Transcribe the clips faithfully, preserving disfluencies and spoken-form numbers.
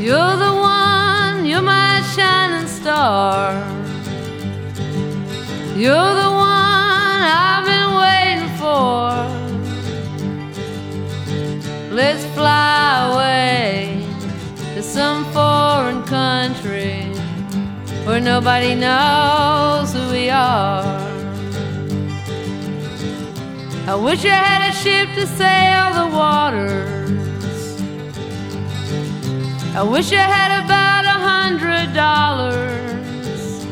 You're the one, you're my shining star. You're the one I've been waiting for. Let's fly away to some foreign country where nobody knows who we are. I wish I had a ship to sail the waters. I wish I had about a hundred dollars.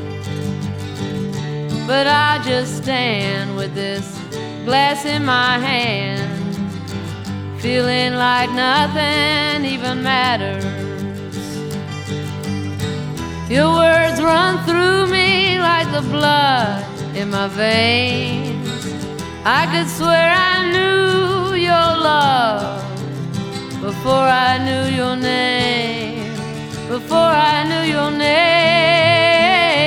But I just stand with this glass in my hand, feeling like nothing even matters. Your words run through me like the blood in my veins. I could swear I knew your love before I knew your name, before I knew your name.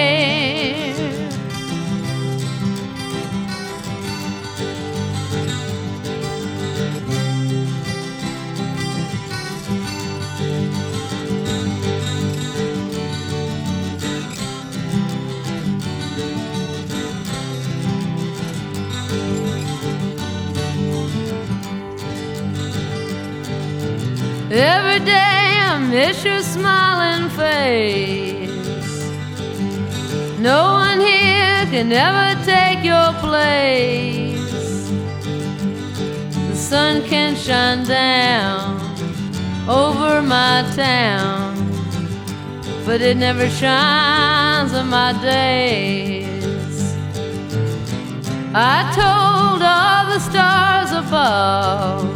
Every day I miss your smiling face. No one here can ever take your place. The sun can shine down over my town, but it never shines on my days. I told all the stars above,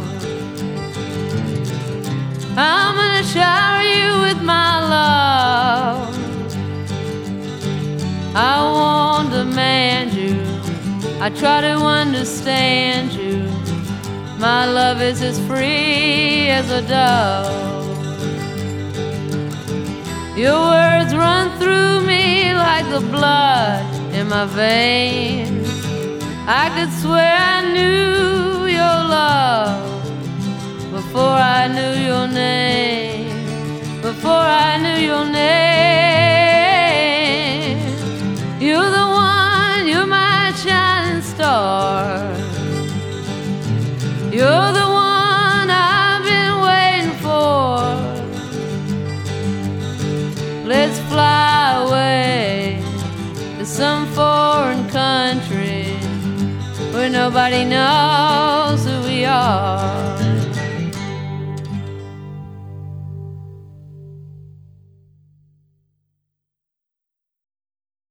I'm gonna shower you with my love. I won't demand you, I try to understand you. My love is as free as a dove. Your words run through me like the blood in my veins. I could swear I knew your love before I knew your name, before I knew your name. You're the one, you're my shining star. You're the one I've been waiting for. Let's fly away to some foreign country where nobody knows who we are.